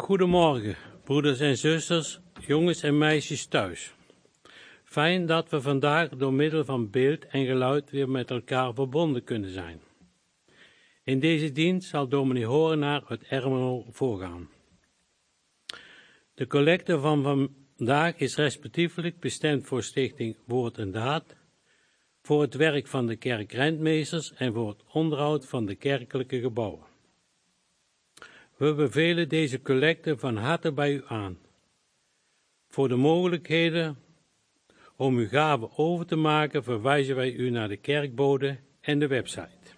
Goedemorgen, broeders en zusters, jongens en meisjes thuis. Fijn dat we vandaag door middel van beeld en geluid weer met elkaar verbonden kunnen zijn. In deze dienst zal dominee Horenaar uit Ermelo voorgaan. De collecte van vandaag is respectievelijk bestemd voor Stichting Woord en Daad, voor het werk van de kerkrentmeesters en voor het onderhoud van de kerkelijke gebouwen. We bevelen deze collecte van harte bij u aan. Voor de mogelijkheden om uw gaven over te maken verwijzen wij u naar de kerkbode en de website.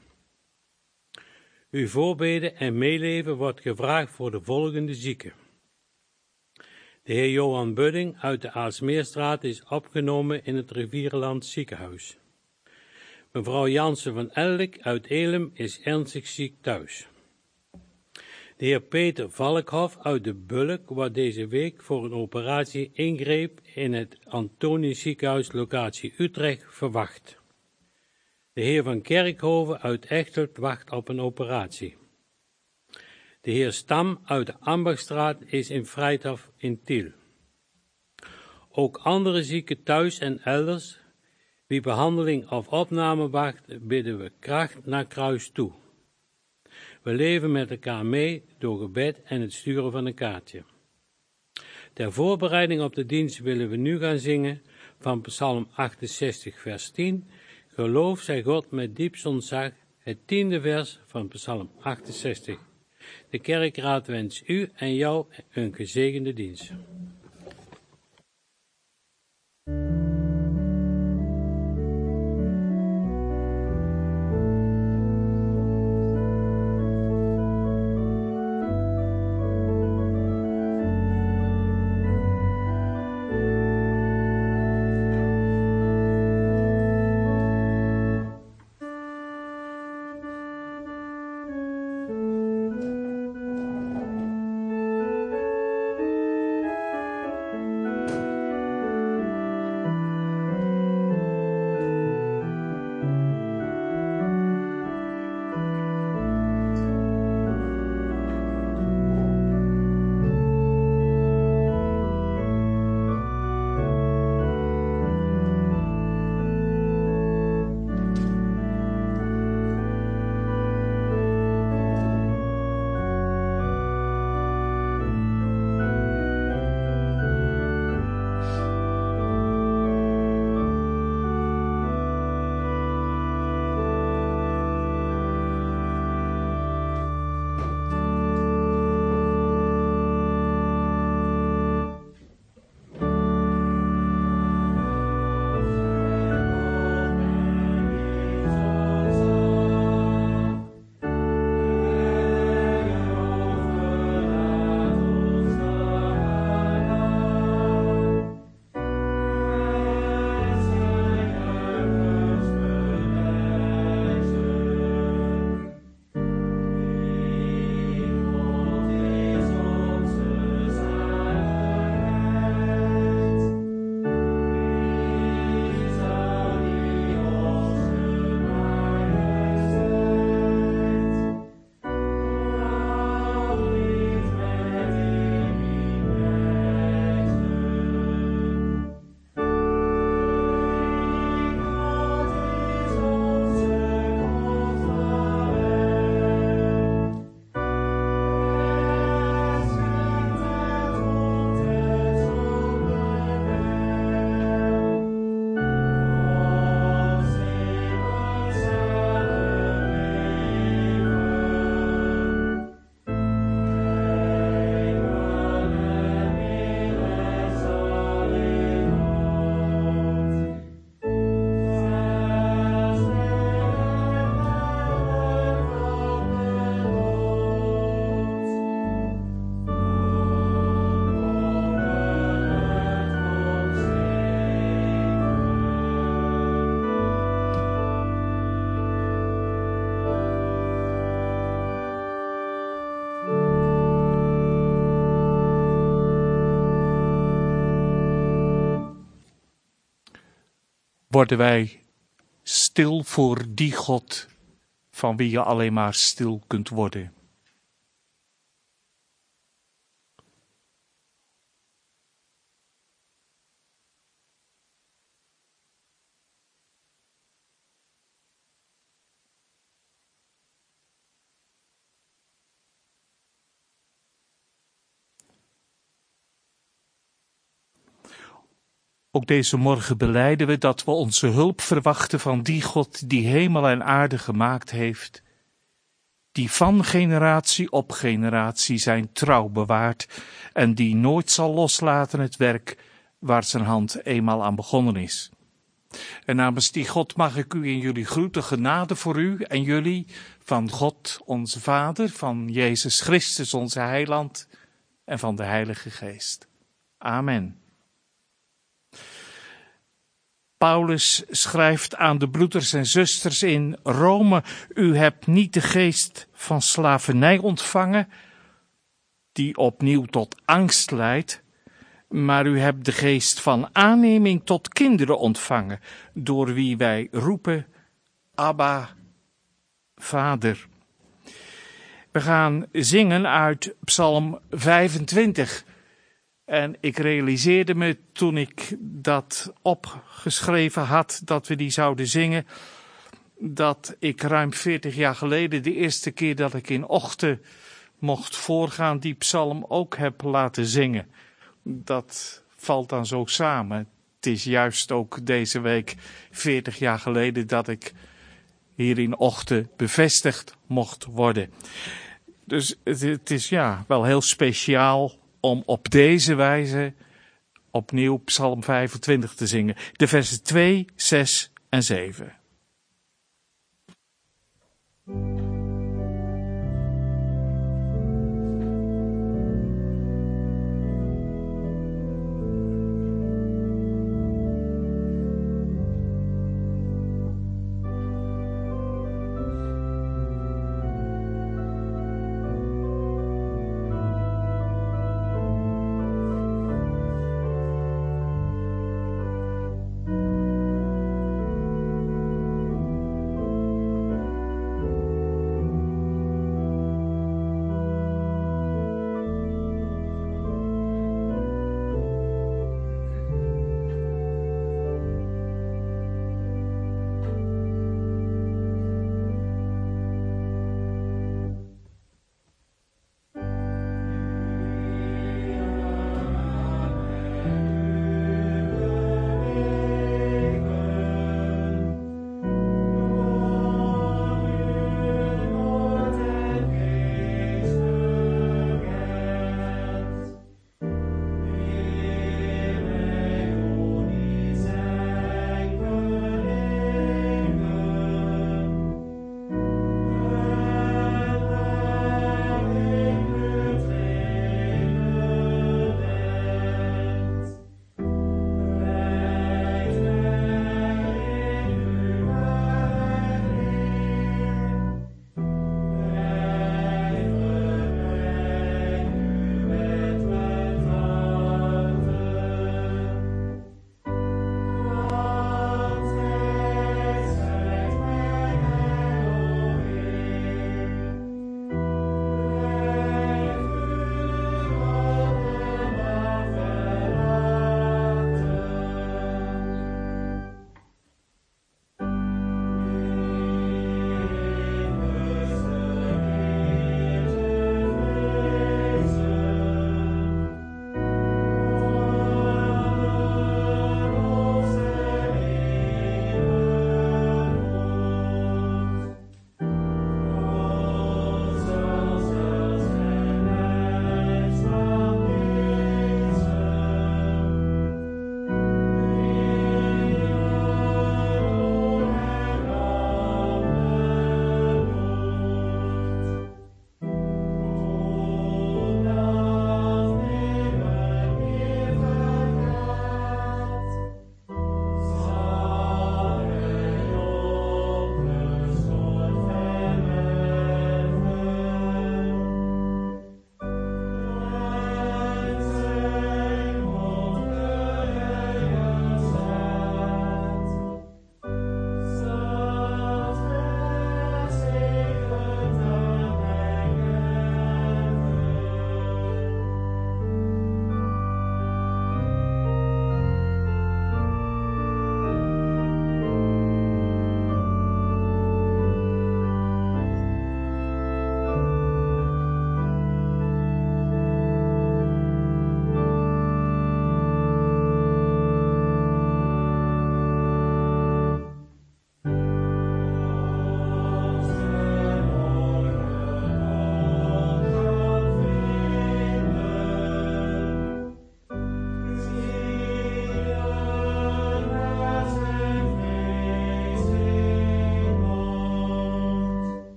Uw voorbeden en meeleven wordt gevraagd voor de volgende zieken. De heer Johan Budding uit de Aalsmeerstraat is opgenomen in het Rivierenland ziekenhuis. Mevrouw Jansen van Ellik uit Elim is ernstig ziek thuis. De heer Peter Valkhoff uit de Bulk wordt deze week voor een operatie ingreep in het Antonius ziekenhuis locatie Utrecht verwacht. De heer van Kerkhoven uit Echteld wacht op een operatie. De heer Stam uit de Ambachtstraat is in Vrijthof in Tiel. Ook andere zieken thuis en elders, wie behandeling of opname wacht, bidden we kracht naar kruis toe. We leven met elkaar mee door gebed en het sturen van een kaartje. Ter voorbereiding op de dienst willen we nu gaan zingen van Psalm 68 vers 10. Geloof zij God met diep ontzag, het 10e vers van Psalm 68. De kerkraad wenst u en jou een gezegende dienst. worden wij stil voor die God van wie je alleen maar stil kunt worden. Ook deze morgen belijden we dat we onze hulp verwachten van die God die hemel en aarde gemaakt heeft, die van generatie op generatie zijn trouw bewaart en die nooit zal loslaten het werk waar zijn hand eenmaal aan begonnen is. En namens die God mag ik u in jullie groeten, genade voor u en jullie, van God onze Vader, van Jezus Christus onze Heiland en van de Heilige Geest. Amen. Paulus schrijft aan de broeders en zusters in Rome: u hebt niet de geest van slavernij ontvangen, die opnieuw tot angst leidt, maar u hebt de geest van aanneming tot kinderen ontvangen, door wie wij roepen, Abba, Vader. We gaan zingen uit Psalm 25. En ik realiseerde me toen ik dat opgeschreven had, dat we die zouden zingen, dat ik ruim 40 jaar geleden, de eerste keer dat ik in Ochten mocht voorgaan, die psalm ook heb laten zingen. Dat valt dan zo samen. Het is juist ook deze week 40 jaar geleden dat ik hier in Ochten bevestigd mocht worden. Dus het is wel heel speciaal om op deze wijze opnieuw Psalm 25 te zingen. De versen 2, 6 en 7.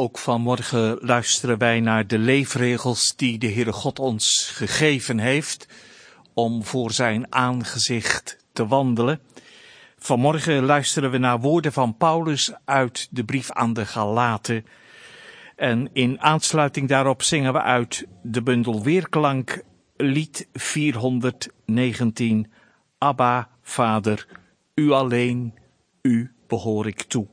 Ook vanmorgen luisteren wij naar de leefregels die de Heere God ons gegeven heeft om voor zijn aangezicht te wandelen. Vanmorgen luisteren we naar woorden van Paulus uit de brief aan de Galaten. En in aansluiting daarop zingen we uit de bundel Weerklank lied 419. Abba, Vader, u alleen, u behoor ik toe.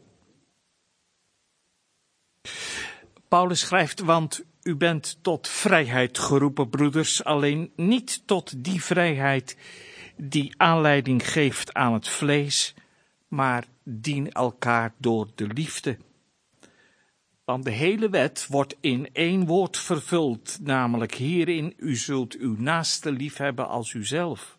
Paulus schrijft, want u bent tot vrijheid geroepen, broeders, alleen niet tot die vrijheid die aanleiding geeft aan het vlees, maar dien elkaar door de liefde. Want de hele wet wordt in één woord vervuld, namelijk hierin, u zult uw naaste lief hebben als uzelf.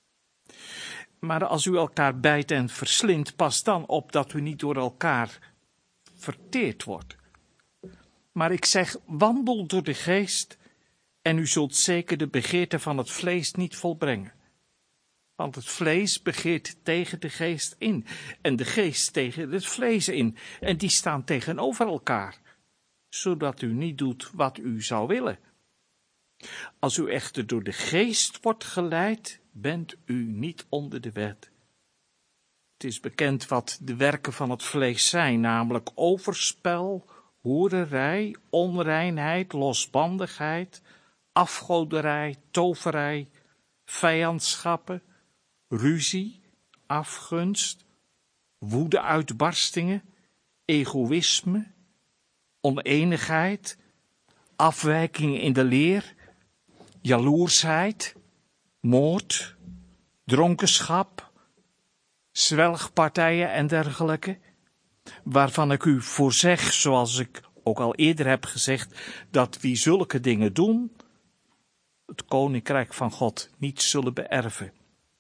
Maar als u elkaar bijt en verslindt, pas dan op dat u niet door elkaar verteerd wordt. Maar ik zeg, wandel door de geest en u zult zeker de begeerte van het vlees niet volbrengen. Want het vlees begeert tegen de geest in en de geest tegen het vlees in. En die staan tegenover elkaar, zodat u niet doet wat u zou willen. Als u echter door de geest wordt geleid, bent u niet onder de wet. Het is bekend wat de werken van het vlees zijn, namelijk overspel, hoererij, onreinheid, losbandigheid, afgoderij, toverij, vijandschappen, ruzie, afgunst, woedeuitbarstingen, egoïsme, oneenigheid, afwijking in de leer, jaloersheid, moord, dronkenschap, zwelgpartijen en dergelijke, waarvan ik u voorzeg, zoals ik ook al eerder heb gezegd, dat wie zulke dingen doen, het koninkrijk van God niet zullen beërven.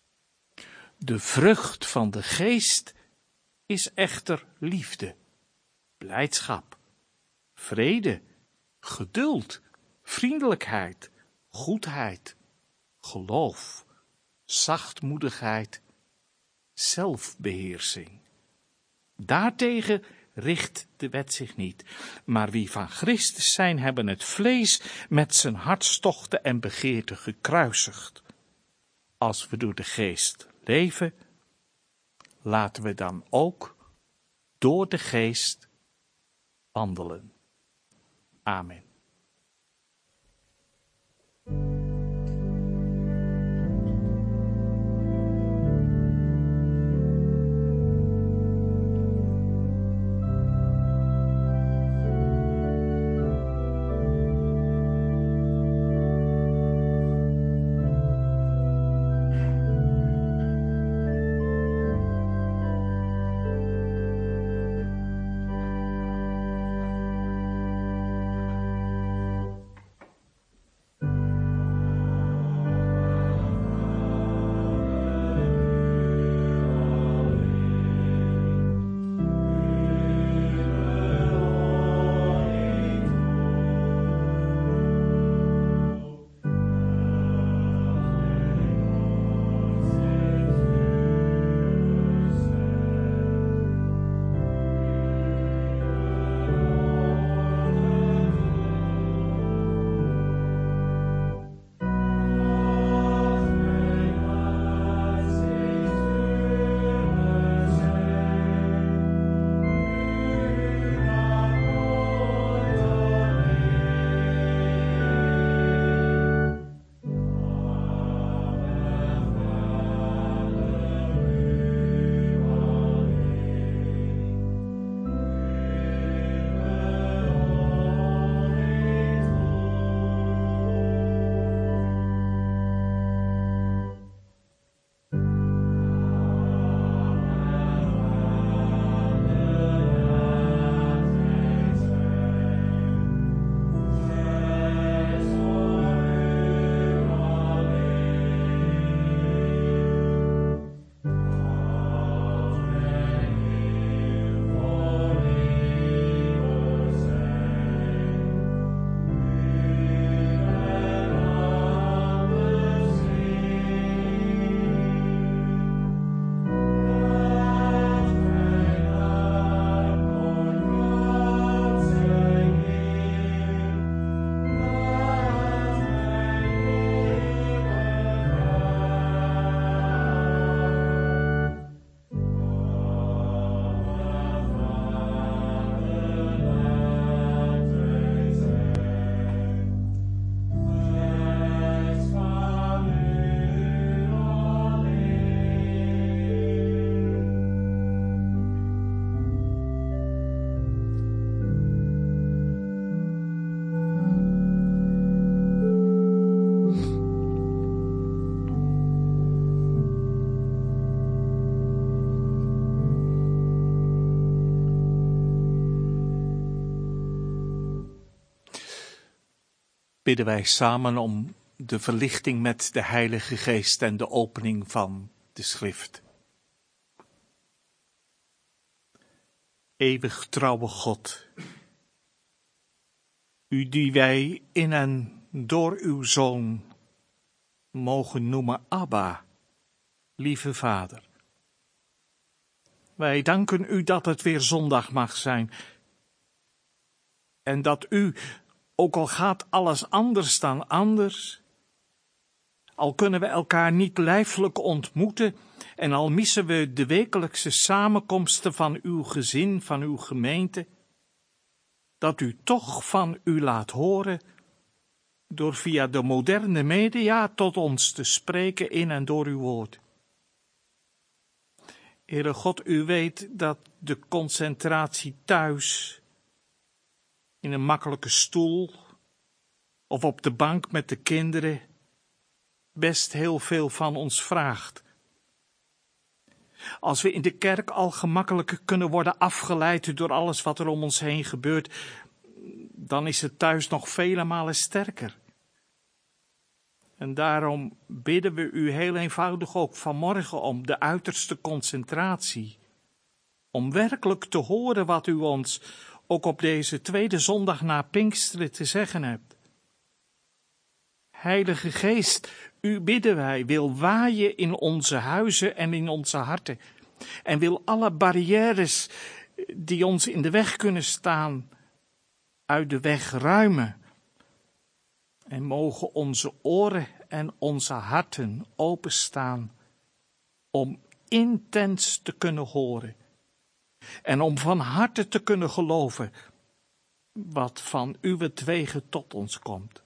De vrucht van de geest is echter liefde, blijdschap, vrede, geduld, vriendelijkheid, goedheid, geloof, zachtmoedigheid, zelfbeheersing. Daartegen richt de wet zich niet. Maar wie van Christus zijn, hebben het vlees met zijn hartstochten en begeerten gekruisigd. Als we door de geest leven, laten we dan ook door de geest wandelen. Amen. bidden wij samen om de verlichting met de Heilige Geest en de opening van de Schrift. Eeuwig trouwe God, u die wij in en door uw Zoon mogen noemen Abba, lieve Vader. Wij danken u dat het weer zondag mag zijn en dat u, ook al gaat alles anders dan anders, al kunnen we elkaar niet lijfelijk ontmoeten en al missen we de wekelijkse samenkomsten van uw gezin, van uw gemeente, dat u toch van u laat horen door via de moderne media tot ons te spreken in en door uw woord. Heere God, u weet dat de concentratie thuis, in een makkelijke stoel of op de bank met de kinderen, best heel veel van ons vraagt. Als we in de kerk al gemakkelijker kunnen worden afgeleid door alles wat er om ons heen gebeurt, dan is het thuis nog vele malen sterker. En daarom bidden we u heel eenvoudig ook vanmorgen om de uiterste concentratie. Om werkelijk te horen wat u ons ook op deze tweede zondag na Pinksteren te zeggen hebt. Heilige Geest, u bidden wij, wil waaien in onze huizen en in onze harten. En wil alle barrières die ons in de weg kunnen staan, uit de weg ruimen. En mogen onze oren en onze harten openstaan om intens te kunnen horen. En om van harte te kunnen geloven wat van uwentwege tot ons komt.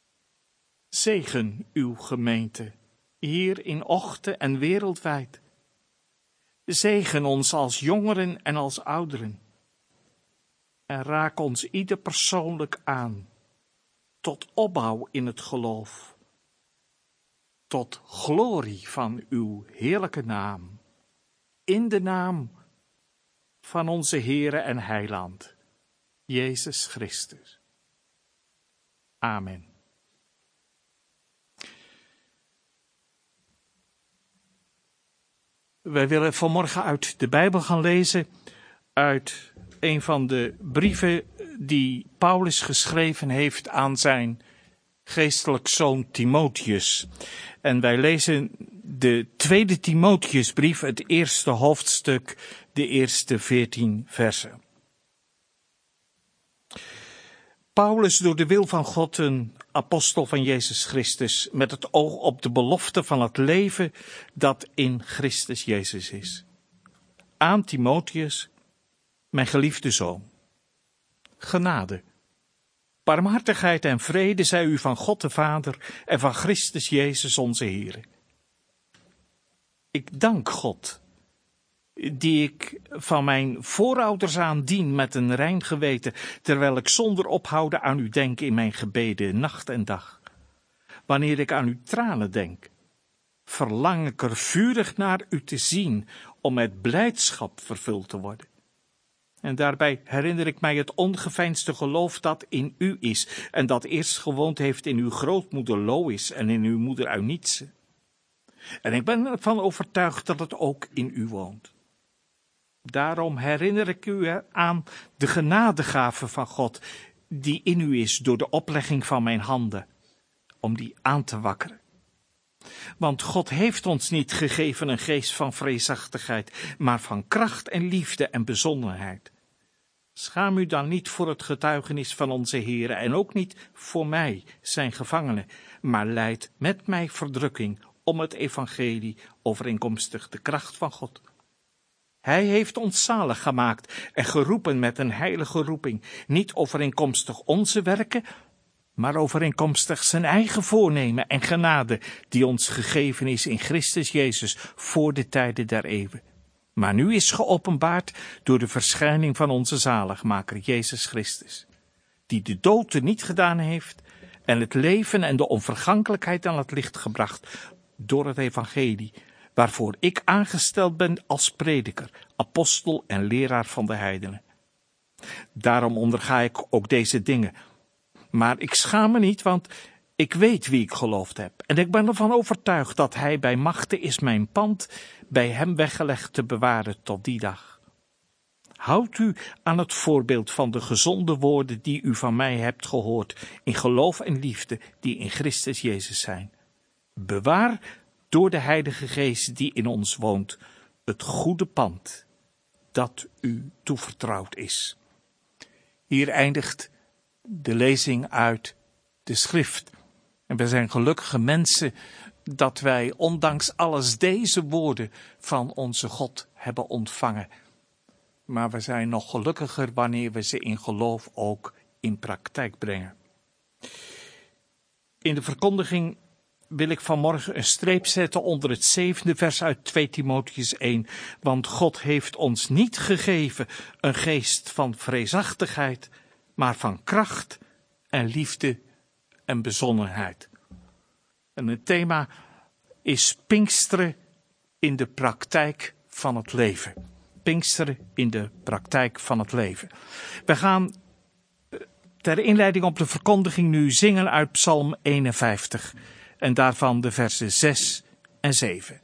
Zegen uw gemeente, hier in Ochten en wereldwijd. Zegen ons als jongeren en als ouderen. En raak ons ieder persoonlijk aan, tot opbouw in het geloof. Tot glorie van uw heerlijke naam, in de naam van onze Heere en Heiland, Jezus Christus. Amen. Wij willen vanmorgen uit de Bijbel gaan lezen, uit een van de brieven die Paulus geschreven heeft aan zijn geestelijk zoon Timotheus. En wij lezen de tweede Timotheusbrief, het eerste hoofdstuk, de eerste 14 versen. Paulus, door de wil van God, een apostel van Jezus Christus, met het oog op de belofte van het leven dat in Christus Jezus is. Aan Timotheus, mijn geliefde zoon. Genade, barmhartigheid en vrede zij u van God de Vader en van Christus Jezus onze Heer. Ik dank God, die ik van mijn voorouders aan dien met een rein geweten, terwijl ik zonder ophouden aan u denk in mijn gebeden, nacht en dag. Wanneer ik aan uw tranen denk, verlang ik er vurig naar u te zien, om met blijdschap vervuld te worden. En daarbij herinner ik mij het ongeveinsde geloof dat in u is, en dat eerst gewoond heeft in uw grootmoeder Lois en in uw moeder Eunice. En ik ben ervan overtuigd dat het ook in u woont. Daarom herinner ik u aan de genadegave van God, die in u is door de oplegging van mijn handen, om die aan te wakkeren. Want God heeft ons niet gegeven een geest van vreesachtigheid, maar van kracht en liefde en bezonnenheid. Schaam u dan niet voor het getuigenis van onze Heere en ook niet voor mij, zijn gevangene, maar lijd met mij verdrukking om het evangelie overeenkomstig de kracht van God. Hij heeft ons zalig gemaakt en geroepen met een heilige roeping, niet overeenkomstig onze werken, maar overeenkomstig zijn eigen voornemen en genade, die ons gegeven is in Christus Jezus voor de tijden der eeuwen. Maar nu is geopenbaard door de verschijning van onze zaligmaker, Jezus Christus, die de dood niet gedaan heeft en het leven en de onvergankelijkheid aan het licht gebracht door het evangelie, waarvoor ik aangesteld ben als prediker, apostel en leraar van de heidenen. Daarom onderga ik ook deze dingen, Maar ik schaam me niet, want ik weet wie ik geloofd heb. En ik ben ervan overtuigd dat hij bij machte is mijn pand bij hem weggelegd te bewaren tot die dag. Houdt u aan het voorbeeld van de gezonde woorden die u van mij hebt gehoord, in geloof en liefde die in Christus Jezus zijn. Bewaar door de Heilige Geest die in ons woont, het goede pand dat u toevertrouwd is. Hier eindigt de lezing uit de schrift. En we zijn gelukkige mensen dat wij ondanks alles deze woorden van onze God hebben ontvangen. Maar we zijn nog gelukkiger wanneer we ze in geloof ook in praktijk brengen. In de verkondiging wil ik vanmorgen een streep zetten onder het 7e vers uit 2 Timotheüs 1. Want God heeft ons niet gegeven een geest van vreesachtigheid, maar van kracht en liefde en bezonnenheid. En het thema is Pinksteren in de praktijk van het leven. Pinksteren in de praktijk van het leven. We gaan ter inleiding op de verkondiging nu zingen uit Psalm 51 en daarvan de versen 6 en 7.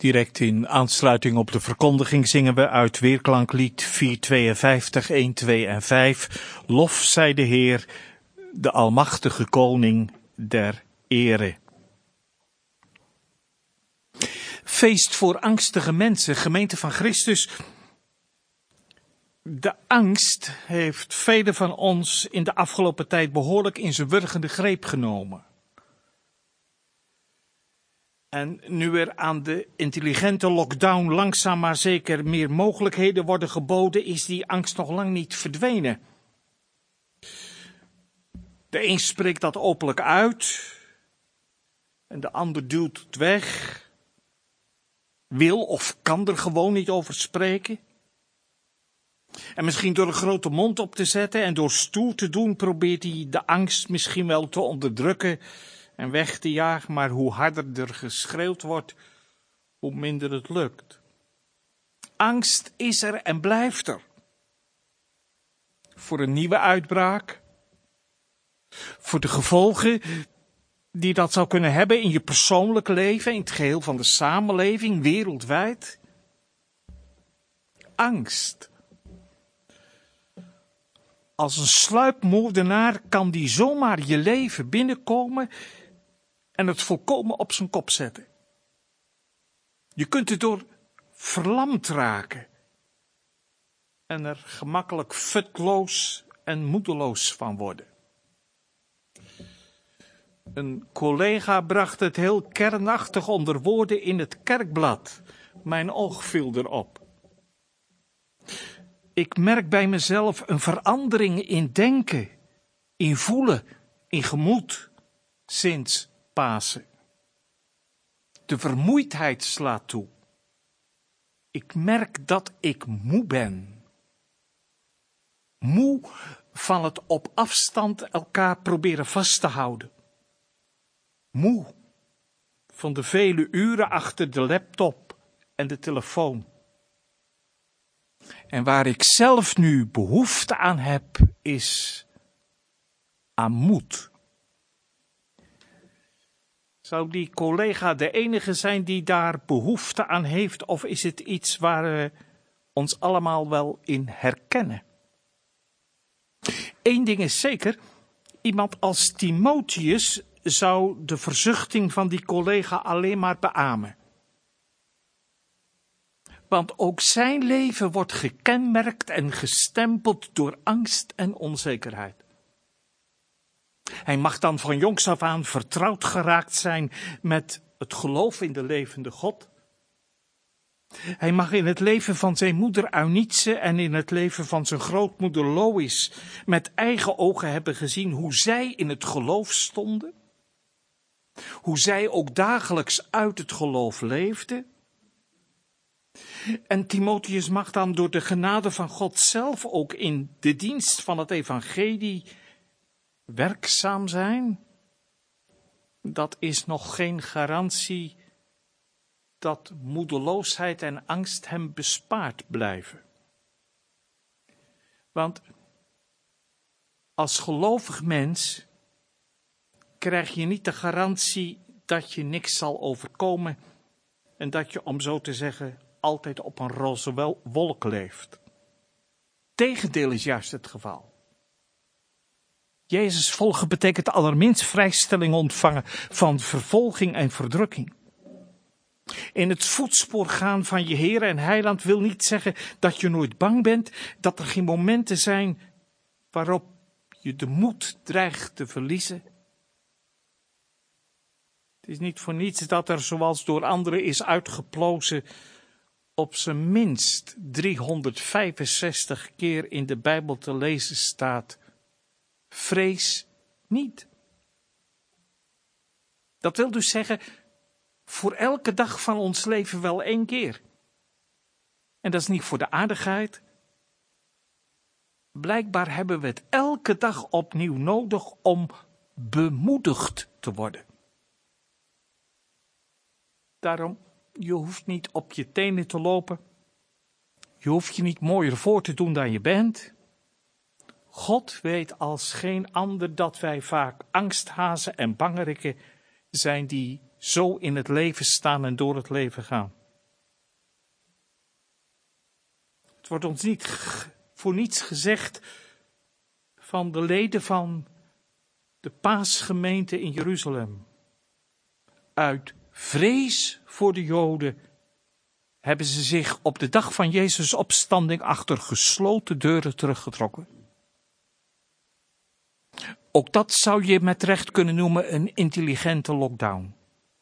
Direct in aansluiting op de verkondiging zingen we uit Weerklanklied 452, 1, 2 en 5. Lof zij de Heer, de almachtige koning der ere. Feest voor angstige mensen, gemeente van Christus. De angst heeft velen van ons in de afgelopen tijd behoorlijk in zijn wurgende greep genomen. En nu er aan de intelligente lockdown langzaam maar zeker meer mogelijkheden worden geboden, is die angst nog lang niet verdwenen. De een spreekt dat openlijk uit en de ander duwt het weg, wil of kan er gewoon niet over spreken. En misschien door een grote mond op te zetten en door stoer te doen probeert hij de angst misschien wel te onderdrukken en weg te jagen, maar hoe harder er geschreeuwd wordt, hoe minder het lukt. Angst is er en blijft er. Voor een nieuwe uitbraak, voor de gevolgen die dat zou kunnen hebben in je persoonlijke leven, in het geheel van de samenleving, wereldwijd. Angst. Als een sluipmoordenaar kan die zomaar je leven binnenkomen en het volkomen op zijn kop zetten. Je kunt erdoor verlamd raken en er gemakkelijk futloos en moedeloos van worden. Een collega bracht het heel kernachtig onder woorden in het kerkblad. Mijn oog viel erop. Ik merk bij mezelf een verandering in denken, in voelen, in gemoed sinds Pasen. De vermoeidheid slaat toe. Ik merk dat ik moe ben. Moe van het op afstand elkaar proberen vast te houden. Moe van de vele uren achter de laptop en de telefoon. En waar ik zelf nu behoefte aan heb, is aan moed. Zou die collega de enige zijn die daar behoefte aan heeft, of is het iets waar we ons allemaal wel in herkennen? Eén ding is zeker, iemand als Timotheus zou de verzuchting van die collega alleen maar beamen. Want ook zijn leven wordt gekenmerkt en gestempeld door angst en onzekerheid. Hij mag dan van jongs af aan vertrouwd geraakt zijn met het geloof in de levende God. Hij mag in het leven van zijn moeder Eunice en in het leven van zijn grootmoeder Lois met eigen ogen hebben gezien hoe zij in het geloof stonden. Hoe zij ook dagelijks uit het geloof leefden. En Timotheus mag dan door de genade van God zelf ook in de dienst van het evangelie werkzaam zijn. Dat is nog geen garantie dat moedeloosheid en angst hem bespaard blijven. Want als gelovig mens krijg je niet de garantie dat je niks zal overkomen en dat je, om zo te zeggen, altijd op een roze wolk leeft. Tegendeel is juist het geval. Jezus volgen betekent allerminst vrijstelling ontvangen van vervolging en verdrukking. In het voetspoor gaan van je Heer en Heiland wil niet zeggen dat je nooit bang bent, dat er geen momenten zijn waarop je de moed dreigt te verliezen. Het is niet voor niets dat er, zoals door anderen is uitgeplozen, op zijn minst 365 keer in de Bijbel te lezen staat: vrees niet. Dat wil dus zeggen, voor elke dag van ons leven wel 1 keer. En dat is niet voor de aardigheid. Blijkbaar hebben we het elke dag opnieuw nodig om bemoedigd te worden. Daarom, je hoeft niet op je tenen te lopen. Je hoeft je niet mooier voor te doen dan je bent. God weet als geen ander dat wij vaak angsthazen en bangerikken zijn die zo in het leven staan en door het leven gaan. Het wordt ons niet voor niets gezegd van de leden van de paasgemeente in Jeruzalem. Uit vrees voor de Joden hebben ze zich op de dag van Jezus' opstanding achter gesloten deuren teruggetrokken. Ook dat zou je met recht kunnen noemen een intelligente lockdown.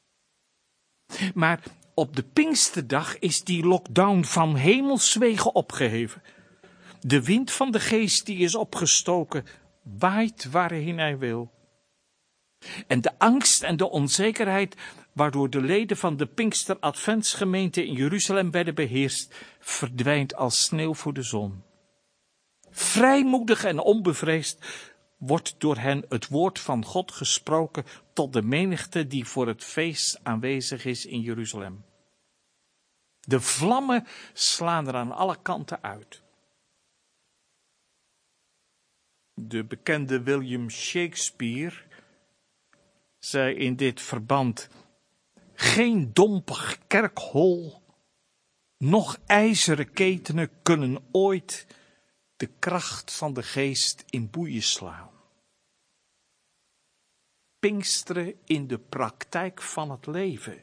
Maar op de Pinksterdag is die lockdown van hemelswege opgeheven. De wind van de geest die is opgestoken, waait waarheen hij wil. En de angst en de onzekerheid waardoor de leden van de Pinkster-adventsgemeente in Jeruzalem werden beheerst, verdwijnt als sneeuw voor de zon. Vrijmoedig en onbevreesd wordt door hen het woord van God gesproken tot de menigte die voor het feest aanwezig is in Jeruzalem. De vlammen slaan er aan alle kanten uit. De bekende William Shakespeare zei in dit verband: geen dompig kerkhol, noch ijzeren ketenen kunnen ooit de kracht van de geest in boeien slaan. Pinksteren in de praktijk van het leven.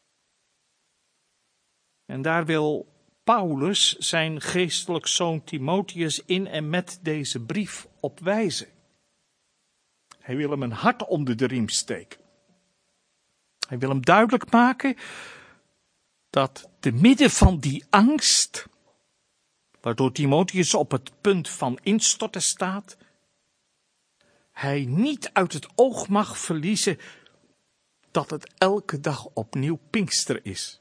En daar wil Paulus zijn geestelijk zoon Timotheus in en met deze brief op wijzen. Hij wil hem een hart onder de riem steken. Hij wil hem duidelijk maken dat te midden van die angst, waardoor Timotheus op het punt van instorten staat, hij niet uit het oog mag verliezen dat het elke dag opnieuw Pinkster is.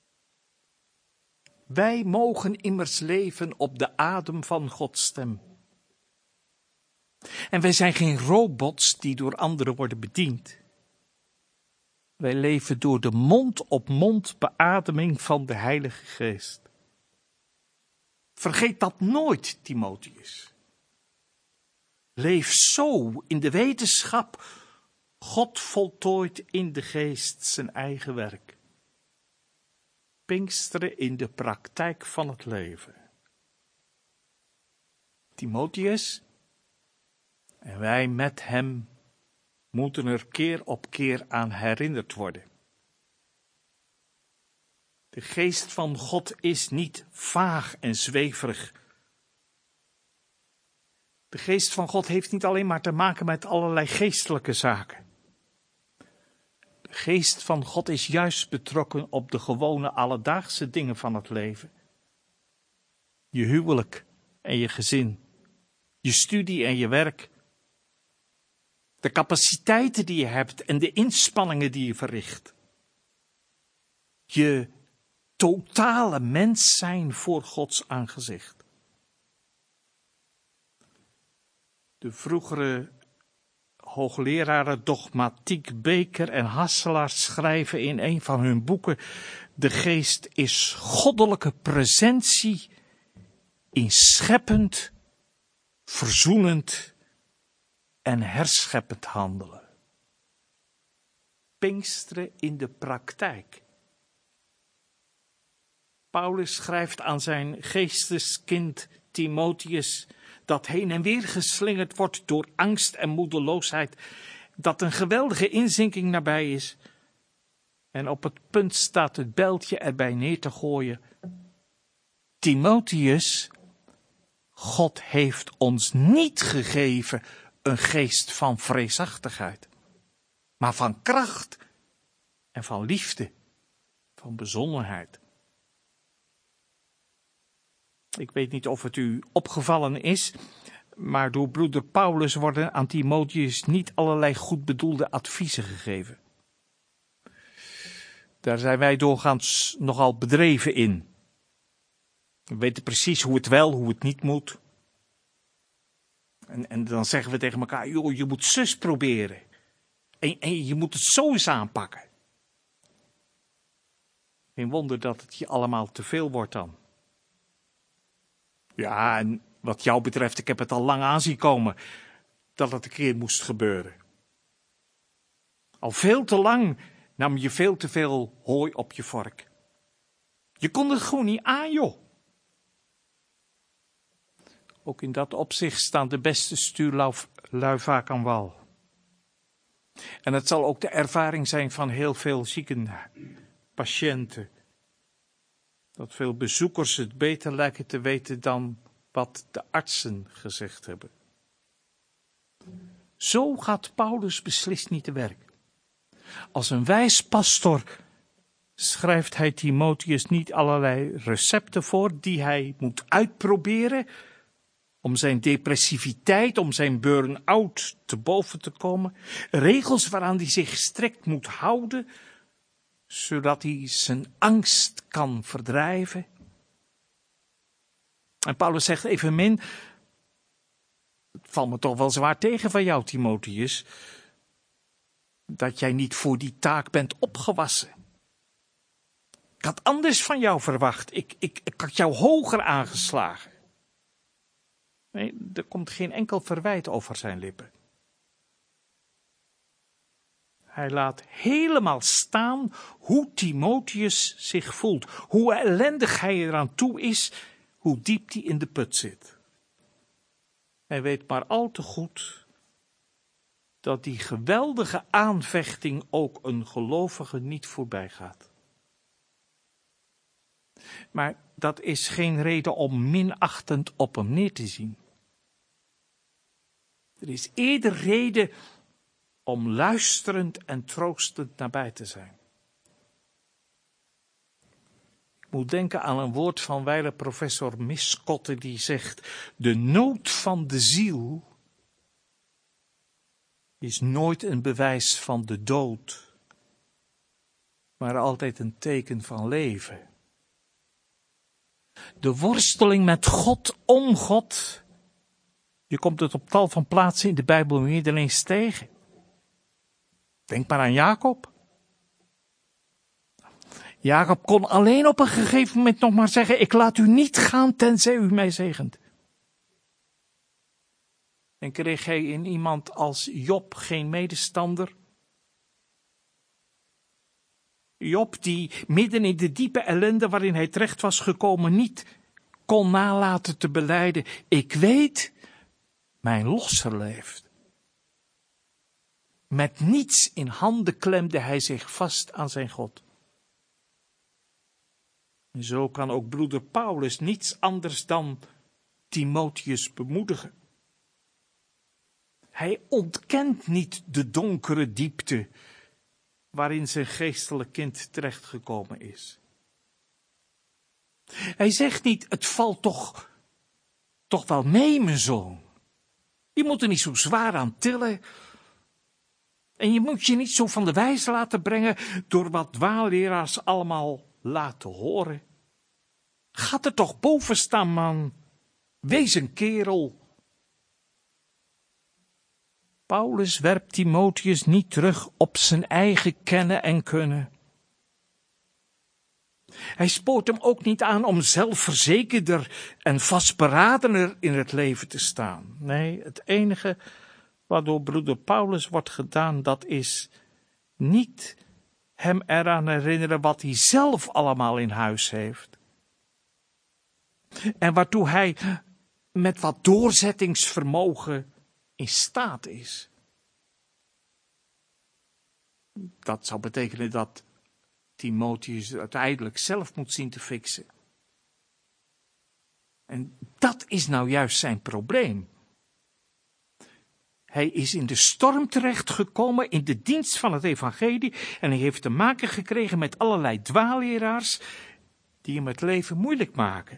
Wij mogen immers leven op de adem van Gods stem. En wij zijn geen robots die door anderen worden bediend. Wij leven door de mond-op-mond beademing van de Heilige Geest. Vergeet dat nooit, Timotheus. Leef zo in de wetenschap, God voltooit in de geest zijn eigen werk. Pinksteren in de praktijk van het leven. Timotheus, en wij met hem, moeten er keer op keer aan herinnerd worden. De geest van God is niet vaag en zweverig. De geest van God heeft niet alleen maar te maken met allerlei geestelijke zaken. De geest van God is juist betrokken op de gewone alledaagse dingen van het leven. Je huwelijk en je gezin, je studie en je werk. De capaciteiten die je hebt en de inspanningen die je verricht. Je totale mens zijn voor Gods aangezicht. De vroegere hoogleraren dogmatiek Beker en Hasselaar schrijven in een van hun boeken: de geest is goddelijke presentie in scheppend, verzoenend en herscheppend handelen. Pinksteren in de praktijk. Paulus schrijft aan zijn geesteskind Timotheus, dat heen en weer geslingerd wordt door angst en moedeloosheid, dat een geweldige inzinking nabij is en op het punt staat het bijltje erbij neer te gooien. Timotheus, God heeft ons niet gegeven een geest van vreesachtigheid, maar van kracht en van liefde, van bezonnenheid. Ik weet niet of het u opgevallen is, maar door broeder Paulus worden aan Timotheus niet allerlei goed bedoelde adviezen gegeven. Daar zijn wij doorgaans nogal bedreven in. We weten precies hoe het wel, hoe het niet moet. En dan zeggen we tegen elkaar, joh, je moet zus proberen. En je moet het zo eens aanpakken. Geen wonder dat het je allemaal te veel wordt dan. Ja, en wat jou betreft, ik heb het al lang aan zien komen dat het een keer moest gebeuren. Al veel te lang nam je veel te veel hooi op je vork. Je kon het gewoon niet aan, joh. Ook in dat opzicht staan de beste stuurlui vaak aan wal. En het zal ook de ervaring zijn van heel veel zieken patiënten. Dat veel bezoekers het beter lijken te weten dan wat de artsen gezegd hebben. Zo gaat Paulus beslist niet te werk. Als een wijs pastor schrijft hij Timotheus niet allerlei recepten voor die hij moet uitproberen om zijn depressiviteit, om zijn burn-out te boven te komen. Regels waaraan hij zich strikt moet houden, zodat hij zijn angst kan verdrijven. En Paulus zegt evenmin, het valt me toch wel zwaar tegen van jou, Timotheus, dat jij niet voor die taak bent opgewassen. Ik had anders van jou verwacht. Ik had jou hoger aangeslagen. Nee, er komt geen enkel verwijt over zijn lippen. Hij laat helemaal staan hoe Timotheus zich voelt. Hoe ellendig hij eraan toe is, hoe diep hij in de put zit. Hij weet maar al te goed dat die geweldige aanvechting ook een gelovige niet voorbij gaat. Maar dat is geen reden om minachtend op hem neer te zien. Er is eerder reden om luisterend en troostend nabij te zijn. Ik moet denken aan een woord van wijle professor Miskotte die zegt: de nood van de ziel is nooit een bewijs van de dood, maar altijd een teken van leven. De worsteling met God, om God, je komt het op tal van plaatsen in de Bijbel meer dan eens tegen. Denk maar aan Jacob. Jacob kon alleen op een gegeven moment nog maar zeggen: ik laat u niet gaan tenzij u mij zegent. En kreeg hij in iemand als Job geen medestander? Job die midden in de diepe ellende waarin hij terecht was gekomen niet kon nalaten te belijden: ik weet, mijn losser leeft. Met niets in handen klemde hij zich vast aan zijn God. En zo kan ook broeder Paulus niets anders dan Timotheus bemoedigen. Hij ontkent niet de donkere diepte waarin zijn geestelijk kind terechtgekomen is. Hij zegt niet: het valt toch wel mee, mijn zoon. Je moet er niet zo zwaar aan tillen. En je moet je niet zo van de wijs laten brengen door wat dwaalleraars allemaal laten horen. Ga er toch boven staan, man. Wees een kerel. Paulus werpt Timotheus niet terug op zijn eigen kennen en kunnen. Hij spoort hem ook niet aan om zelfverzekerder en vastberadener in het leven te staan. Nee, het enige wat door broeder Paulus wordt gedaan, dat is niet hem eraan herinneren wat hij zelf allemaal in huis heeft. En waartoe hij met wat doorzettingsvermogen in staat is. Dat zou betekenen dat Timotheus uiteindelijk zelf moet zien te fixen. En dat is nou juist zijn probleem. Hij is in de storm terechtgekomen in de dienst van het evangelie en hij heeft te maken gekregen met allerlei dwaalleraars die hem het leven moeilijk maken.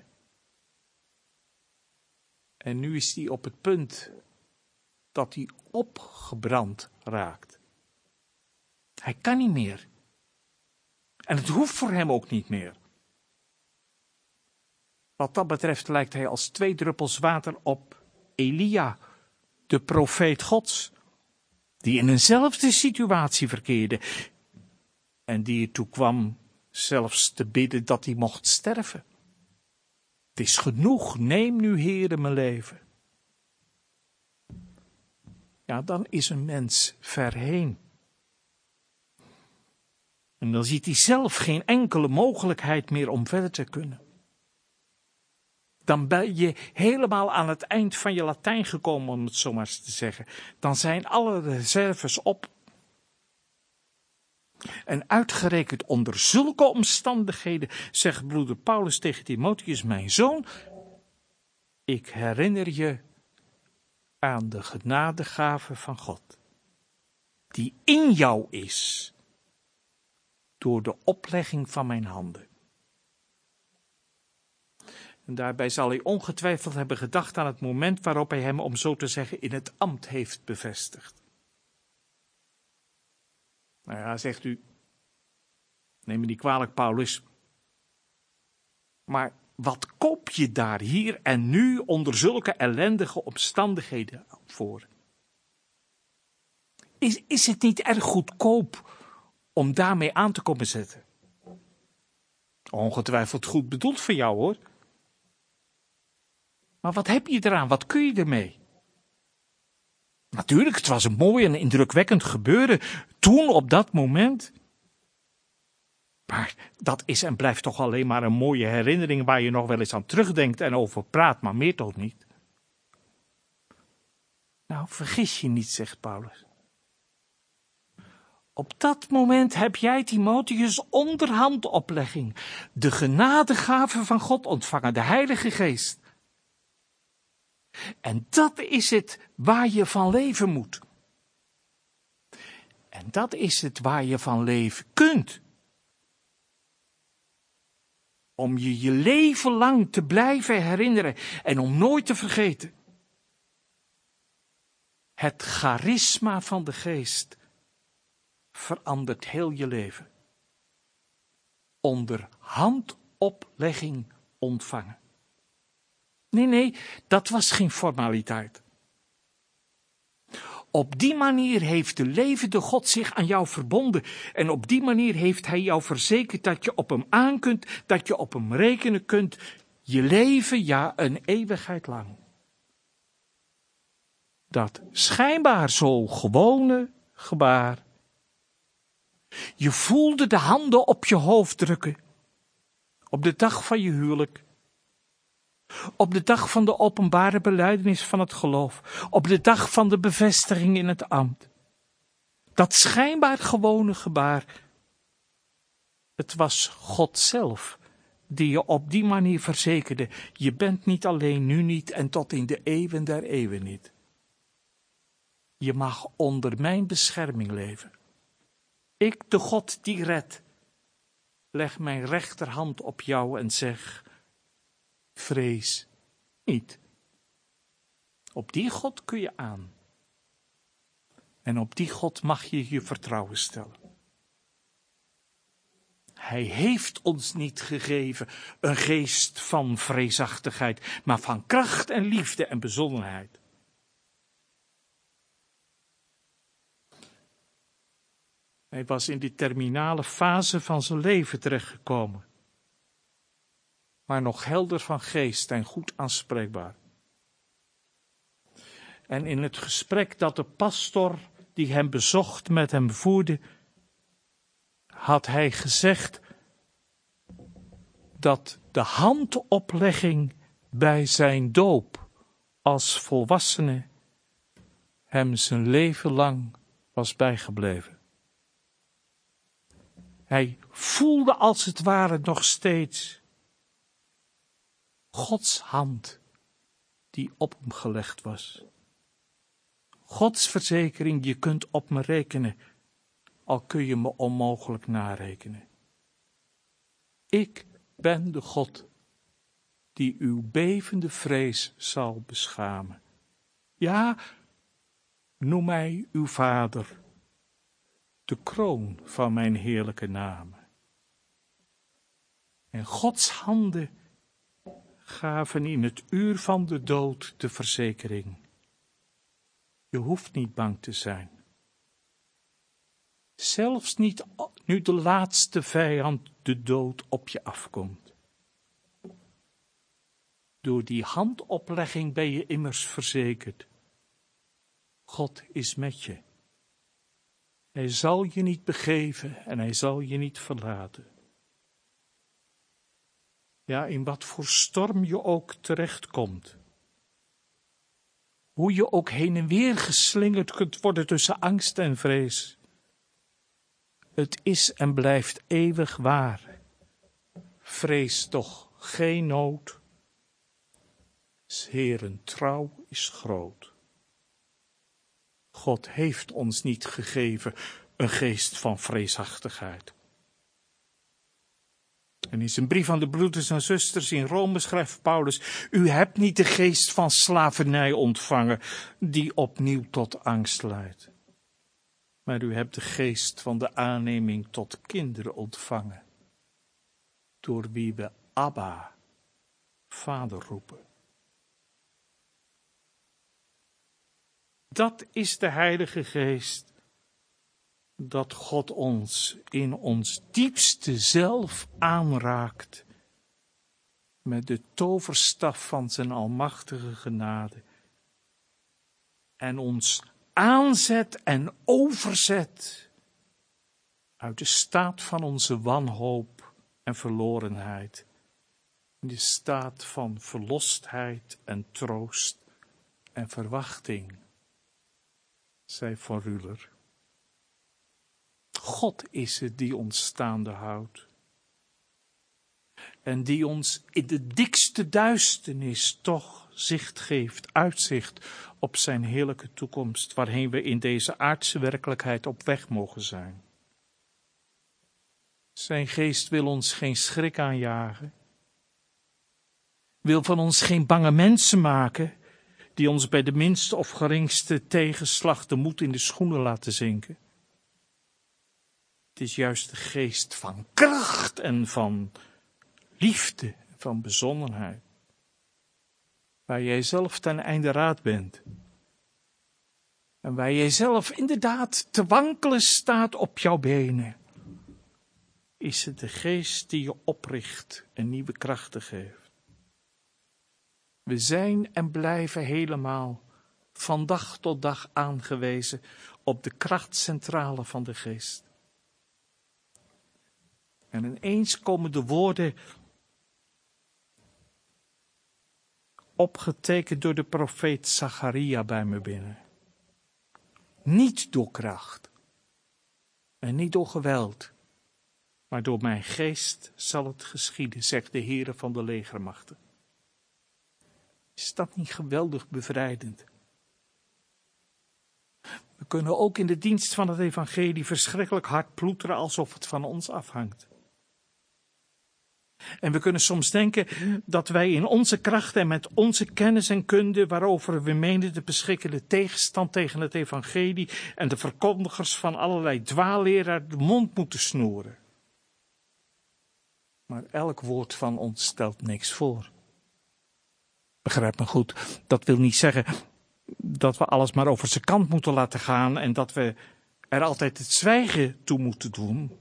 En nu is hij op het punt dat hij opgebrand raakt. Hij kan niet meer. En het hoeft voor hem ook niet meer. Wat dat betreft lijkt hij als 2 druppels water op Elia, de profeet Gods, die in eenzelfde situatie verkeerde en die ertoe kwam zelfs te bidden dat hij mocht sterven. Het is genoeg, neem nu, Heere, mijn leven. Ja, dan is een mens ver heen. En dan ziet hij zelf geen enkele mogelijkheid meer om verder te kunnen. Dan ben je helemaal aan het eind van je Latijn gekomen, om het zo maar eens te zeggen. Dan zijn alle reserves op. En uitgerekend onder zulke omstandigheden, zegt broeder Paulus tegen Timotheus, mijn zoon, ik herinner je aan de genadegave van God, die in jou is, door de oplegging van mijn handen. En daarbij zal hij ongetwijfeld hebben gedacht aan het moment waarop hij hem, om zo te zeggen, in het ambt heeft bevestigd. Nou ja, zegt u, neem me niet kwalijk, Paulus, maar wat koop je daar hier en nu onder zulke ellendige omstandigheden voor? Is het niet erg goedkoop om daarmee aan te komen zetten? Ongetwijfeld goed bedoeld voor jou, hoor. Maar wat heb je eraan? Wat kun je ermee? Natuurlijk, het was een mooi en indrukwekkend gebeuren toen op dat moment. Maar dat is en blijft toch alleen maar een mooie herinnering waar je nog wel eens aan terugdenkt en over praat, maar meer toch niet? Nou, vergis je niet, zegt Paulus. Op dat moment heb jij, Timotheus, onder handoplegging de genadegave van God ontvangen, de Heilige Geest. En dat is het waar je van leven moet. En dat is het waar je van leven kunt. Om je leven lang te blijven herinneren en om nooit te vergeten. Het charisma van de Geest verandert heel je leven. Onder handoplegging ontvangen. Nee, dat was geen formaliteit. Op die manier heeft de levende God zich aan jou verbonden. En op die manier heeft hij jou verzekerd dat je op hem aan kunt, dat je op hem rekenen kunt. Je leven, ja, een eeuwigheid lang. Dat schijnbaar zo gewone gebaar. Je voelde de handen op je hoofd drukken. Op de dag van je huwelijk. Op de dag van de openbare belijdenis van het geloof. Op de dag van de bevestiging in het ambt. Dat schijnbaar gewone gebaar. Het was God zelf die je op die manier verzekerde. Je bent niet alleen nu niet en tot in de eeuwen der eeuwen niet. Je mag onder mijn bescherming leven. Ik, de God die redt, leg mijn rechterhand op jou en zeg, vrees niet. Op die God kun je aan. En op die God mag je je vertrouwen stellen. Hij heeft ons niet gegeven een geest van vreesachtigheid, maar van kracht en liefde en bezonnenheid. Hij was in die terminale fase van zijn leven terechtgekomen. Maar nog helder van geest en goed aanspreekbaar. En in het gesprek dat de pastor die hem bezocht met hem voerde, had hij gezegd dat de handoplegging bij zijn doop als volwassene hem zijn leven lang was bijgebleven. Hij voelde als het ware nog steeds Gods hand die op hem gelegd was. Gods verzekering, je kunt op me rekenen, al kun je me onmogelijk narekenen. Ik ben de God die uw bevende vrees zal beschamen. Ja, noem mij uw vader, de kroon van mijn heerlijke naam. En Gods handen gaven in het uur van de dood de verzekering. Je hoeft niet bang te zijn. Zelfs niet nu de laatste vijand, de dood, op je afkomt. Door die handoplegging ben je immers verzekerd. God is met je. Hij zal je niet begeven en hij zal je niet verlaten. Ja, in wat voor storm je ook terechtkomt. Hoe je ook heen en weer geslingerd kunt worden tussen angst en vrees. Het is en blijft eeuwig waar. Vrees toch geen nood. 's Heeren trouw is groot. God heeft ons niet gegeven een geest van vreesachtigheid. En in zijn brief aan de broeders en zusters in Rome schrijft Paulus: u hebt niet de geest van slavernij ontvangen, die opnieuw tot angst leidt. Maar u hebt de geest van de aanneming tot kinderen ontvangen, door wie we Abba, Vader roepen. Dat is de Heilige Geest, dat God ons in ons diepste zelf aanraakt met de toverstaf van zijn almachtige genade en ons aanzet en overzet uit de staat van onze wanhoop en verlorenheid in de staat van verlostheid en troost en verwachting, zei Van Ruler. God is het die ons staande houdt. En die ons in de dikste duisternis toch zicht geeft, uitzicht op zijn heerlijke toekomst, waarheen we in deze aardse werkelijkheid op weg mogen zijn. Zijn geest wil ons geen schrik aanjagen, wil van ons geen bange mensen maken, die ons bij de minste of geringste tegenslag de moed in de schoenen laten zinken. Het is juist de geest van kracht en van liefde, van bezonnenheid, waar jij zelf ten einde raad bent. En waar jij zelf inderdaad te wankelen staat op jouw benen, is het de geest die je opricht en nieuwe krachten geeft. We zijn en blijven helemaal van dag tot dag aangewezen op de krachtcentrale van de geest. En ineens komen de woorden opgetekend door de profeet Zacharia bij me binnen. Niet door kracht en niet door geweld, maar door mijn geest zal het geschieden, zegt de Heere van de legermachten. Is dat niet geweldig bevrijdend? We kunnen ook in de dienst van het evangelie verschrikkelijk hard ploeteren alsof het van ons afhangt. En we kunnen soms denken dat wij in onze kracht en met onze kennis en kunde, waarover we menen te beschikken, de tegenstand tegen het evangelie en de verkondigers van allerlei dwaalleraar de mond moeten snoeren. Maar elk woord van ons stelt niks voor. Begrijp me goed, dat wil niet zeggen dat we alles maar over zijn kant moeten laten gaan en dat we er altijd het zwijgen toe moeten doen.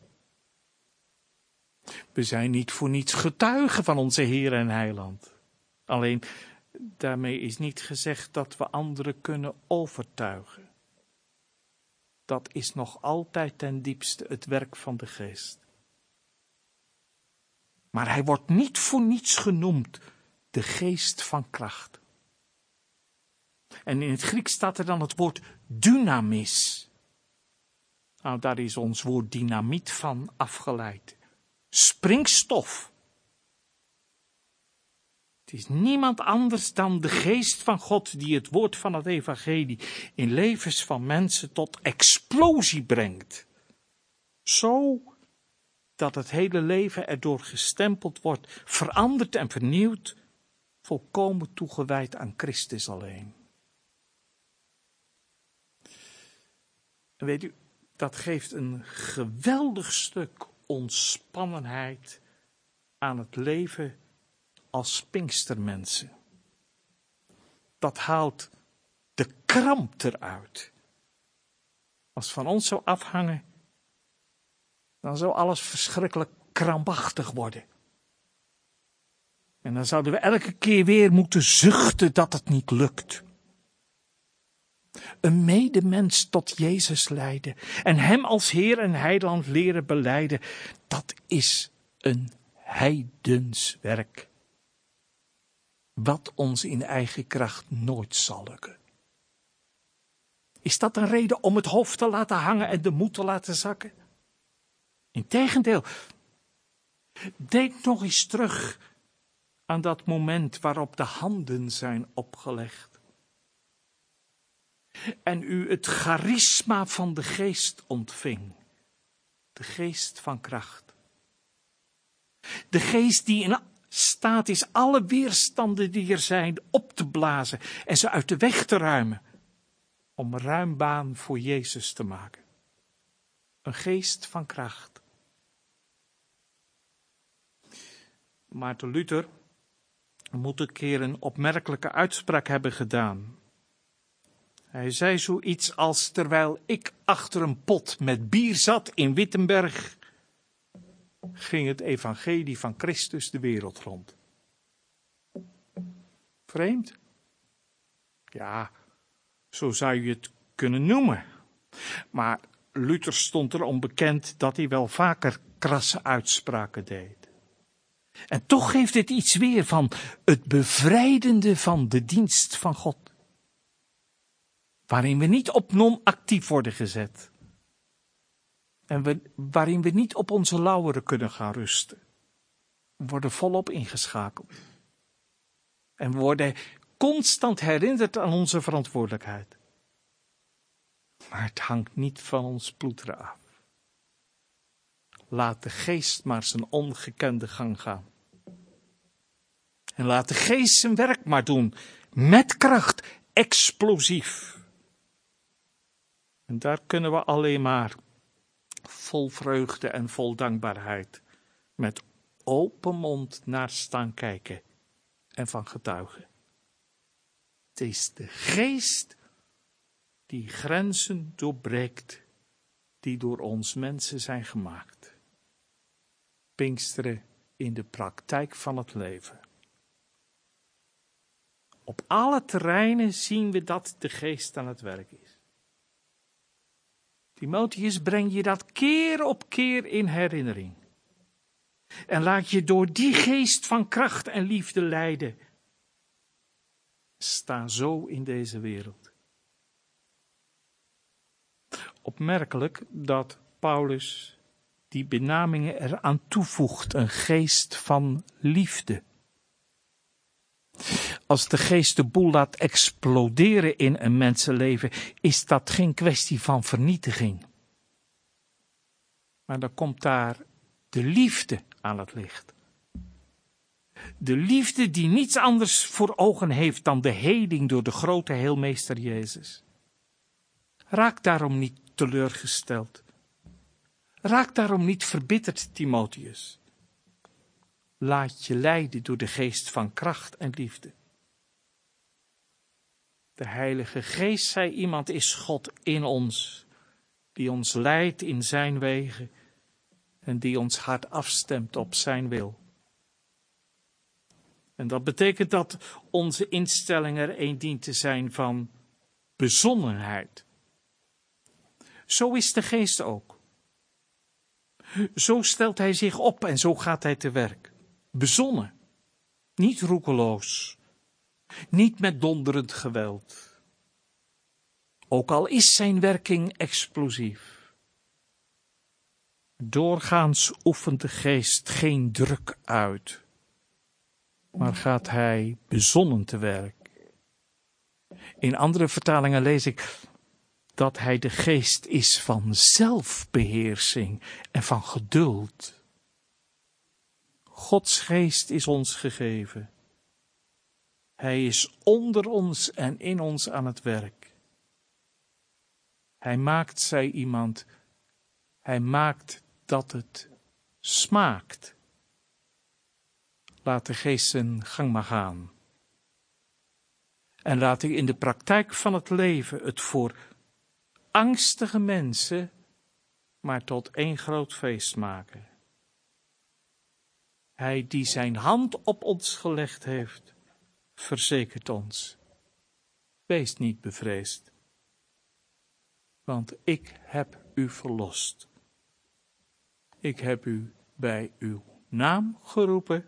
We zijn niet voor niets getuigen van onze Heer en Heiland. Alleen, daarmee is niet gezegd dat we anderen kunnen overtuigen. Dat is nog altijd ten diepste het werk van de Geest. Maar hij wordt niet voor niets genoemd de Geest van kracht. En in het Grieks staat er dan het woord dynamis. Nou, daar is ons woord dynamiet van afgeleid. Springstof. Het is niemand anders dan de geest van God die het woord van het evangelie in levens van mensen tot explosie brengt. Zo dat het hele leven erdoor gestempeld wordt, veranderd en vernieuwd, volkomen toegewijd aan Christus alleen. En weet u, dat geeft een geweldig stuk ontspannenheid aan het leven als Pinkstermensen. Dat haalt de kramp eruit. Als van ons zou afhangen, dan zou alles verschrikkelijk krampachtig worden. En dan zouden we elke keer weer moeten zuchten dat het niet lukt. Een medemens tot Jezus leiden en hem als Heer en Heiland leren belijden, dat is een heidens werk. Wat ons in eigen kracht nooit zal lukken. Is dat een reden om het hoofd te laten hangen en de moed te laten zakken? Integendeel, denk nog eens terug aan dat moment waarop de handen zijn opgelegd. En u het charisma van de geest ontving. De geest van kracht. De geest die in staat is alle weerstanden die er zijn op te blazen en ze uit de weg te ruimen. Om ruim baan voor Jezus te maken. Een geest van kracht. Maarten Luther moet een keer een opmerkelijke uitspraak hebben gedaan. Hij zei zoiets als: terwijl ik achter een pot met bier zat in Wittenberg, ging het evangelie van Christus de wereld rond. Vreemd? Ja, zo zou je het kunnen noemen. Maar Luther stond erom bekend dat hij wel vaker krasse uitspraken deed. En toch geeft het iets weer van het bevrijdende van de dienst van God. Waarin we niet op non-actief worden gezet. En waarin we niet op onze lauweren kunnen gaan rusten. We worden volop ingeschakeld. En we worden constant herinnerd aan onze verantwoordelijkheid. Maar het hangt niet van ons ploeteren af. Laat de geest maar zijn ongekende gang gaan. En laat de geest zijn werk maar doen. Met kracht, explosief. En daar kunnen we alleen maar vol vreugde en vol dankbaarheid met open mond naar staan kijken en van getuigen. Het is de geest die grenzen doorbreekt, die door ons mensen zijn gemaakt. Pinksteren in de praktijk van het leven. Op alle terreinen zien we dat de geest aan het werk is. Timotheus, breng je dat keer op keer in herinnering. En laat je door die geest van kracht en liefde leiden. Sta zo in deze wereld. Opmerkelijk dat Paulus die benamingen eraan toevoegt. Een geest van liefde. Als de geest de boel laat exploderen in een mensenleven, is dat geen kwestie van vernietiging. Maar dan komt daar de liefde aan het licht. De liefde die niets anders voor ogen heeft dan de heling door de grote heelmeester Jezus. Raak daarom niet teleurgesteld. Raak daarom niet verbitterd, Timotheus. Laat je leiden door de geest van kracht en liefde. De Heilige Geest, zei iemand, is God in ons, die ons leidt in zijn wegen en die ons hart afstemt op zijn wil. En dat betekent dat onze instelling er een dient te zijn van bezonnenheid. Zo is de Geest ook. Zo stelt hij zich op en zo gaat hij te werk. Bezonnen, niet roekeloos, niet met donderend geweld. Ook al is zijn werking explosief. Doorgaans oefent de geest geen druk uit, maar gaat hij bezonnen te werk. In andere vertalingen lees ik dat hij de geest is van zelfbeheersing en van geduld. Gods geest is ons gegeven. Hij is onder ons en in ons aan het werk. Hij maakt, zei iemand, hij maakt dat het smaakt. Laat de geest zijn gang maar gaan. En laat hij in de praktijk van het leven het voor angstige mensen maar tot één groot feest maken. Hij die zijn hand op ons gelegd heeft, verzekert ons. Wees niet bevreesd, want ik heb u verlost. Ik heb u bij uw naam geroepen.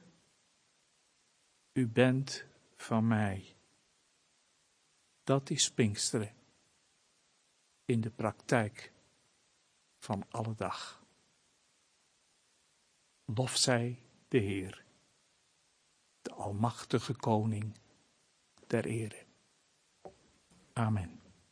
U bent van mij. Dat is Pinksteren in de praktijk van alle dag. Lof zij de Heer, de almachtige koning der ere. Amen.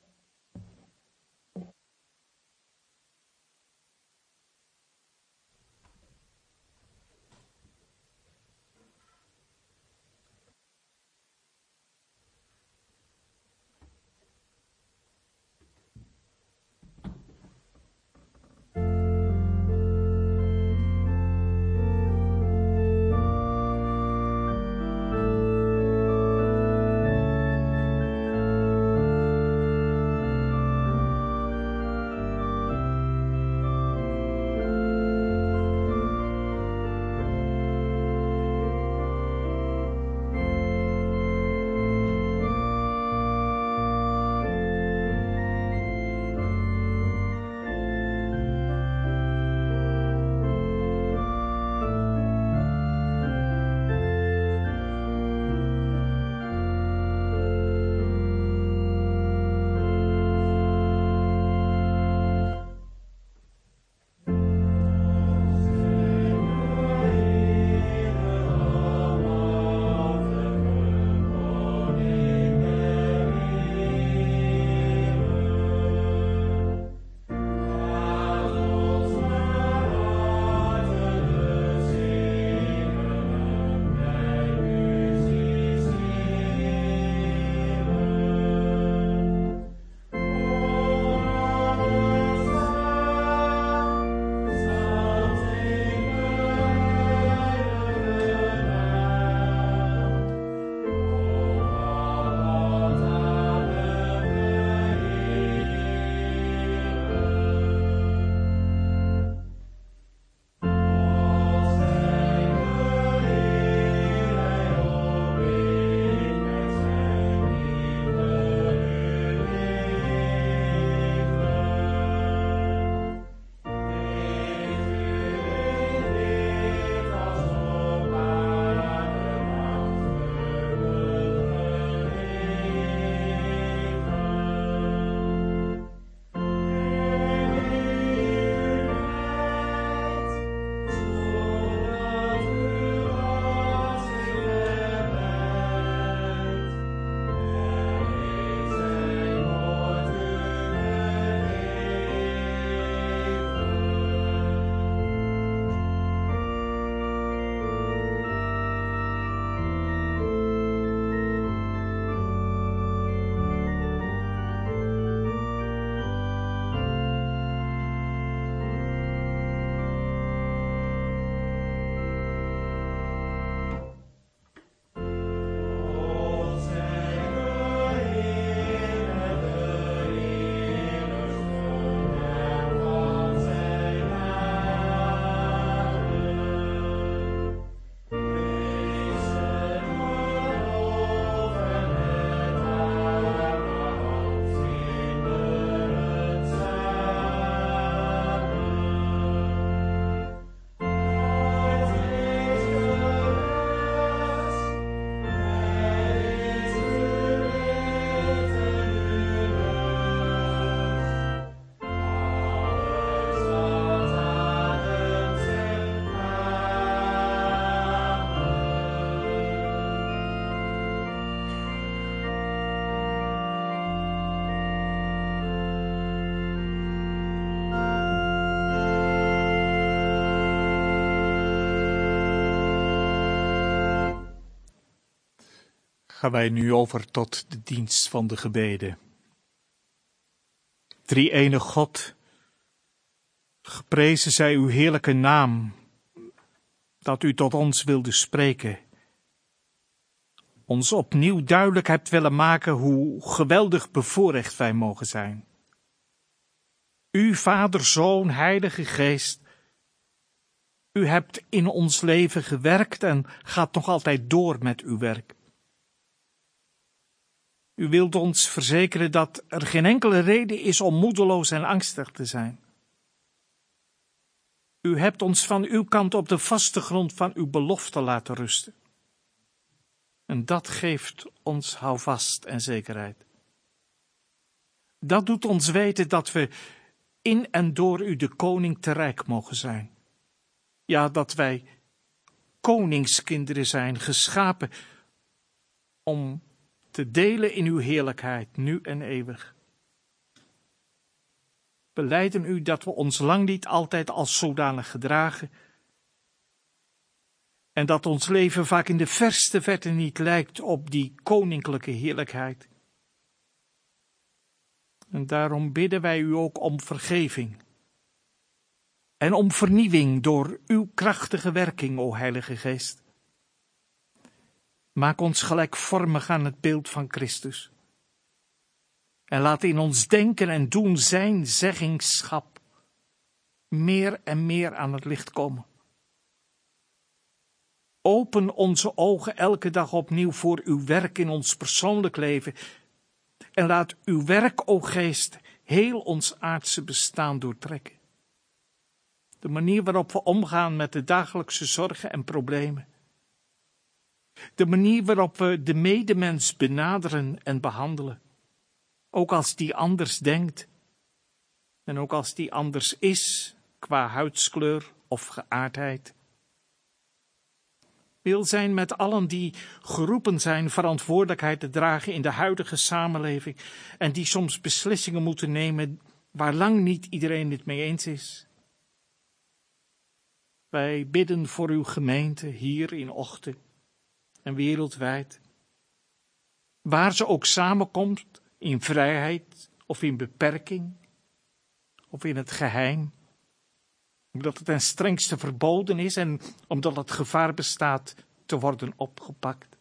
Gaan wij nu over tot de dienst van de gebeden. Drie-ene God, geprezen zij uw heerlijke naam, dat u tot ons wilde spreken. Ons opnieuw duidelijk hebt willen maken hoe geweldig bevoorrecht wij mogen zijn. U, Vader, Zoon, Heilige Geest, u hebt in ons leven gewerkt en gaat nog altijd door met uw werk. U wilt ons verzekeren dat er geen enkele reden is om moedeloos en angstig te zijn. U hebt ons van uw kant op de vaste grond van uw belofte laten rusten. En dat geeft ons houvast en zekerheid. Dat doet ons weten dat we in en door u de koning te rijk mogen zijn. Ja, dat wij koningskinderen zijn, geschapen om te delen in uw heerlijkheid, nu en eeuwig. We belijden u dat we ons lang niet altijd als zodanig gedragen en dat ons leven vaak in de verste verte niet lijkt op die koninklijke heerlijkheid. En daarom bidden wij u ook om vergeving en om vernieuwing door uw krachtige werking, o Heilige Geest. Maak ons gelijkvormig aan het beeld van Christus. En laat in ons denken en doen zijn zeggingschap meer en meer aan het licht komen. Open onze ogen elke dag opnieuw voor uw werk in ons persoonlijk leven. En laat uw werk, o Geest, heel ons aardse bestaan doortrekken. De manier waarop we omgaan met de dagelijkse zorgen en problemen. De manier waarop we de medemens benaderen en behandelen. Ook als die anders denkt. En ook als die anders is, qua huidskleur of geaardheid. Wil zijn met allen die geroepen zijn verantwoordelijkheid te dragen in de huidige samenleving. En die soms beslissingen moeten nemen waar lang niet iedereen het mee eens is. Wij bidden voor uw gemeente hier in Ochten en wereldwijd. Waar ze ook samenkomt, in vrijheid of in beperking, of in het geheim. Omdat het ten strengste verboden is en omdat het gevaar bestaat te worden opgepakt.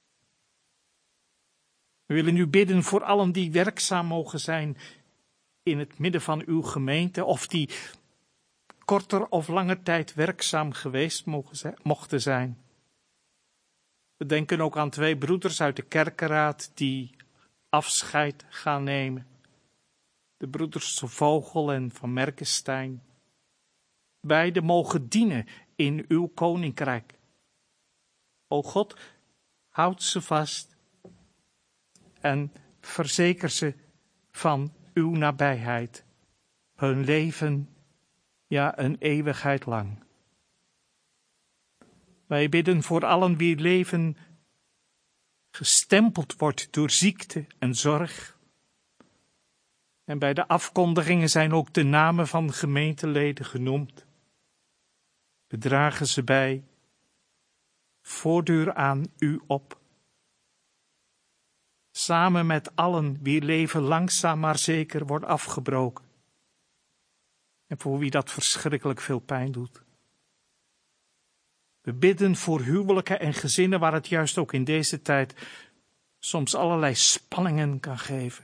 We willen u bidden voor allen die werkzaam mogen zijn in het midden van uw gemeente, of die korter of langer tijd werkzaam geweest mochten zijn. We denken ook aan 2 broeders uit de kerkenraad die afscheid gaan nemen. De broeders Vogel en Van Merkenstein. Beiden mogen dienen in uw koninkrijk. O God, houd ze vast en verzeker ze van uw nabijheid, hun leven, ja, een eeuwigheid lang. Wij bidden voor allen wie leven gestempeld wordt door ziekte en zorg. En bij de afkondigingen zijn ook de namen van gemeenteleden genoemd. We dragen ze bij, voortdurend aan u op. Samen met allen wie leven langzaam maar zeker wordt afgebroken. En voor wie dat verschrikkelijk veel pijn doet. We bidden voor huwelijken en gezinnen waar het juist ook in deze tijd soms allerlei spanningen kan geven.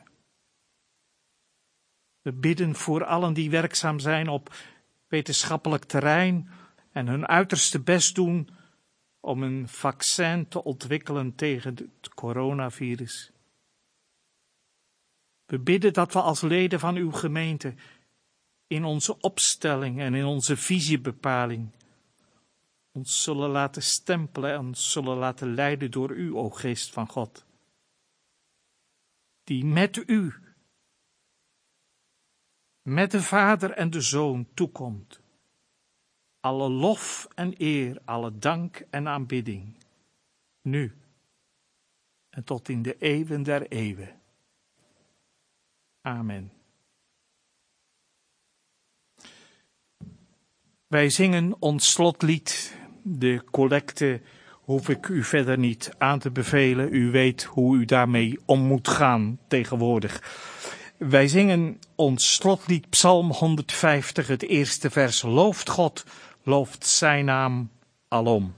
We bidden voor allen die werkzaam zijn op wetenschappelijk terrein en hun uiterste best doen om een vaccin te ontwikkelen tegen het coronavirus. We bidden dat we als leden van uw gemeente in onze opstelling en in onze visiebepaling ons zullen laten stempelen en ons zullen laten leiden door u, o Geest van God. Die met u, met de Vader en de Zoon toekomt. Alle lof en eer, alle dank en aanbidding, nu en tot in de eeuwen der eeuwen. Amen. Wij zingen ons slotlied. De collecte hoef ik u verder niet aan te bevelen. U weet hoe u daarmee om moet gaan tegenwoordig. Wij zingen ons slotlied Psalm 150, het eerste vers. Looft God, looft zijn naam alom.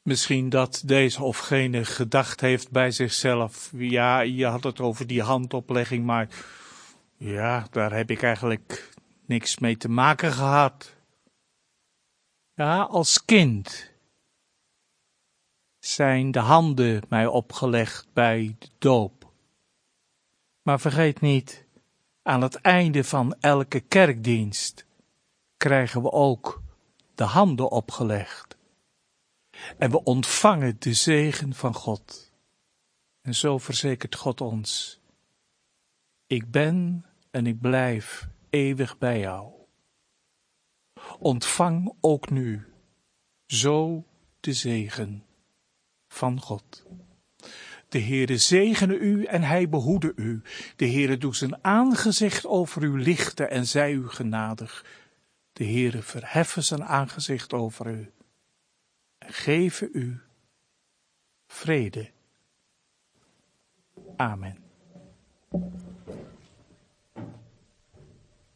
Misschien dat deze of gene gedacht heeft bij zichzelf. Ja, je had het over die handoplegging, maar ja, daar heb ik eigenlijk niks mee te maken gehad. Ja, als kind zijn de handen mij opgelegd bij de doop. Maar vergeet niet, aan het einde van elke kerkdienst krijgen we ook de handen opgelegd. En we ontvangen de zegen van God. En zo verzekert God ons: ik ben en ik blijf eeuwig bij jou. Ontvang ook nu zo de zegen van God. De Heere zegene u en hij behoede u. De Heere doet zijn aangezicht over u lichten en zij u genadig. De Heere verheffen zijn aangezicht over u en geven u vrede. Amen.